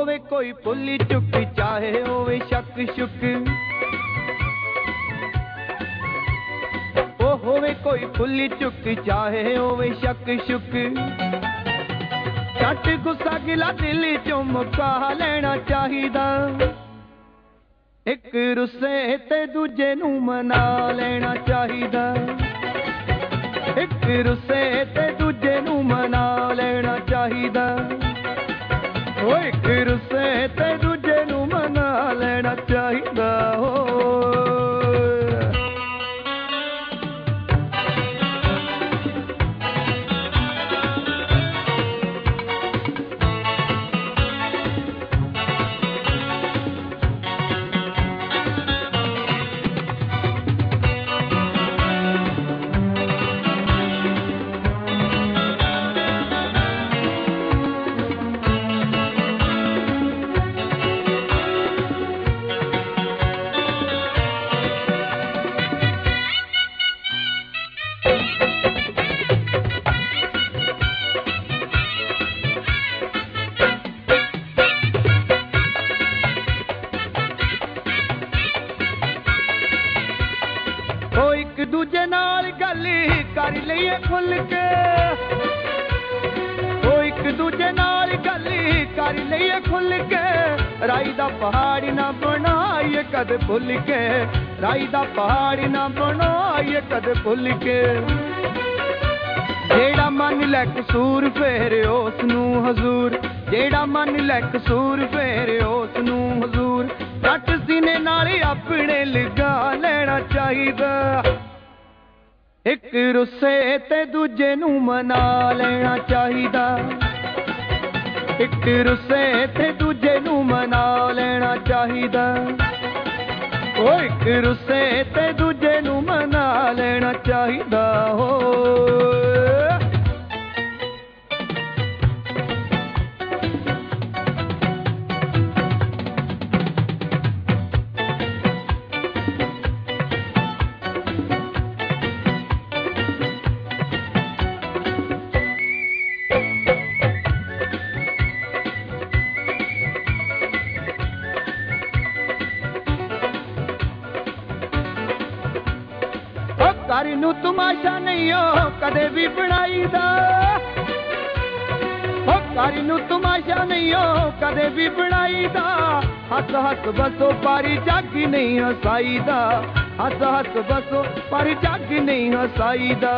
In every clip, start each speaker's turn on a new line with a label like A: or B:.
A: ਹੋਵੇ ਕੋਈ ਭੁੱਲੀ ਚੁੱਕ ਚਾਹੇ ਹੋਵੇ ਸ਼ੱਕ ਸ਼ੁਕ ਉਹ ਹੋਵੇ ਕੋਈ ਭੁੱਲੀ ਚੁੱਕ ਚਾਹੇ ਹੋਵੇ ਸ਼ੱਕ ਸ਼ੁਕ ਛੱਡ ਗੁੱਸਾ ਗਿਲਾ ਦਿਲ ਚੋਂ ਮੁਕਾ ਲੈਣਾ ਚਾਹੀਦਾ ਇੱਕ ਰੁੱਸੇ ਤੇ ਦੂਜੇ ਨੂੰ ਮਨਾ ਲੈਣਾ ਚਾਹੀਦਾ ਇੱਕ ਰੁੱਸੇ ਤੇ ਦੂਜੇ ਨੂੰ ਮਨਾ ਲੈਣਾ ਚਾਹੀਦਾ ਓ ਇੱਕ ਰੁੱਸੇ ਤੇ ਦੂਜੇ ਨੂੰ ਮਨਾ ਲੈਣਾ ਚਾਹੀਦਾ ਦੂਜੇ ਨਾਲ ਗੱਲ ਕਰ ਲਈਏ ਖੁੱਲ ਕੇ ਉਹ ਇੱਕ ਦੂਜੇ ਨਾਲ ਗੱਲ ਕਰ ਲਈਏ ਖੁੱਲ ਕੇ ਰਾਈ ਦਾ ਪਹਾੜ ਨਾ ਬਣਾਈਏ ਕਦੇ ਭੁੱਲ ਕੇ ਰਾਈ ਦਾ ਪਹਾੜ ਨਾ ਬਣਾਈਏ ਕਦੇ ਭੁੱਲ ਕੇ ਜਿਹੜਾ ਮੰਨ ਲੈ ਕਸੂਰ ਫੇਰ ਉਸ ਨੂੰ ਹਜ਼ੂਰ ਜਿਹੜਾ ਮੰਨ ਲੈ ਕਸੂਰ ਫੇਰ ਉਸ ਨੂੰ ਹਜ਼ੂਰ ਜੱਟ ਸੀਨੇ ਨਾਲ ਆਪਣੇ ਲਗਾ ਲੈਣਾ ਚਾਹੀਦਾ ਇੱਕ ਰੁੱਸੇ ਤੇ ਦੂਜੇ ਨੂੰ ਮਨਾ ਲੈਣਾ ਚਾਹੀਦਾ ਇੱਕ ਰੁੱਸੇ ਤੇ ਦੂਜੇ ਨੂੰ ਮਨਾ ਲੈਣਾ ਚਾਹੀਦਾ ਓ ਇੱਕ ਰੁੱਸੇ ਤੇ ਦੂਜੇ ਨੂੰ ਮਨਾ ਲੈਣਾ ਚਾਹੀਦਾ ਹੋ ਘਰ ਨੂੰ ਤਮਾਸ਼ਾ ਨਹੀਂ ਓ ਕਦੇ ਵੀ ਬਣਾਈਦਾ ਓ ਘਰ ਨੂੰ ਤਮਾਸ਼ਾ ਨਹੀਂ ਓ ਕਦੇ ਵੀ ਬਣਾਈਦਾ ਹੱਸ ਹੱਸ ਬਸੋ ਪਰ ਜੱਗ ਨਹੀਂ ਹਸਾਈਦਾ ਹੱਸ ਹੱਸ ਬਸੋ ਪਰ ਜੱਗ ਨਹੀਂ ਹਸਾਈਦਾ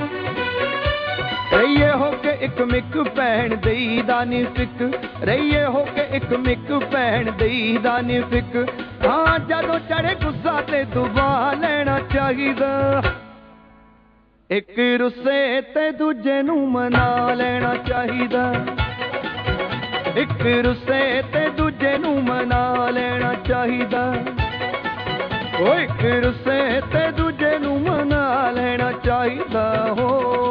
A: ਰਹੀਏ ਹੋ ਕੇ ਇੱਕ ਮਿੱਕ ਭੈਣ ਦਈ ਦਾ ਨੀ ਫਿੱਕ ਰਹੀਏ ਹੋ ਕੇ ਇੱਕ ਮਿੱਕ ਭੈਣ ਦਈ ਦਾ ਨੀ ਫਿੱਕ ਹਾਂ ਜਦੋਂ ਚੜੇ ਗੁੱਸਾ ਤੇ ਦੁਬਾ ਲੈਣਾ ਚਾਹੀਦਾ ਇੱਕ ਰੁੱਸੇ ਤੇ ਦੂਜੇ ਨੂੰ ਮਨਾ ਲੈਣਾ ਚਾਹੀਦਾ ਇੱਕ ਰੁੱਸੇ ਤੇ ਦੂਜੇ ਨੂੰ ਮਨਾ ਲੈਣਾ ਚਾਹੀਦਾ ਓ ਇੱਕ ਰੁੱਸੇ ਤੇ ਦੂਜੇ ਨੂੰ ਮਨਾ ਲੈਣਾ ਚਾਹੀਦਾ ਹੋ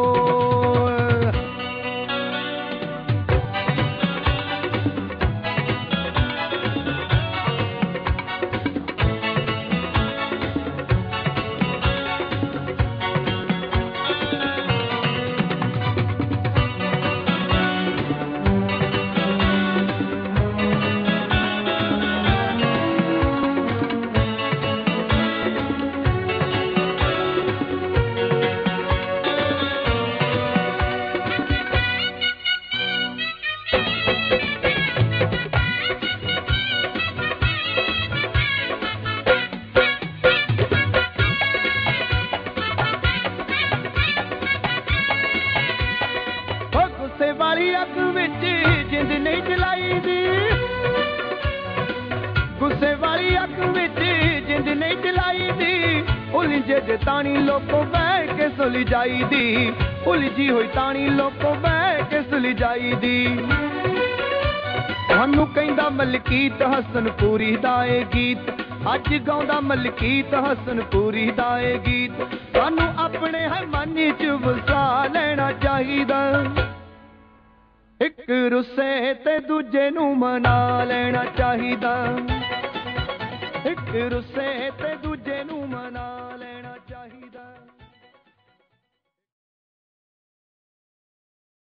A: ਵਾਲੀ ਅੱਗ ਵਿੱਚ ਜਿੰਦ ਨਹੀਂ ਜਲਾਈਦੀ ਗੁੱਸੇ ਵਾਲੀ ਅੱਗ ਵਿੱਚ ਜਿੰਦ ਨਹੀਂ ਜਲਾਈਦੀ ਉਲਝੇ ਜੇ ਤਾਣੀ ਲੋਕੋ ਬਹਿ ਕੇ ਸੁਲ ਜਾਈਦੀ ਉਲਝੀ ਹੋਈ ਤਾਣੀ ਲੋਕੋ ਬਹਿ ਕੇ ਸੁਲ ਜਾਈਦੀ ਤੁਹਾਨੂੰ ਕਹਿੰਦਾ ਮਲਕੀਤ ਹਸਨਪੁਰੀ ਦਾ ਏ ਗੀਤ ਅੱਜ ਗਾਉਂਦਾ ਮਲਕੀਤ ਹਸਨਪੁਰੀ ਦਾ ਏ ਗੀਤ ਤੁਹਾਨੂੰ ਆਪਣੇ ਹਰ ਮਨ 'ਚ ਵਸਾ ਲੈਣਾ ਚਾਹੀਦਾ ਇੱਕ ਰੁੱਸੇ ਤੇ ਦੂਜੇ ਨੂੰ ਮਨਾ ਲੈਣਾ ਚਾਹੀਦਾ ਇੱਕ ਰੁੱਸੇ ਤੇ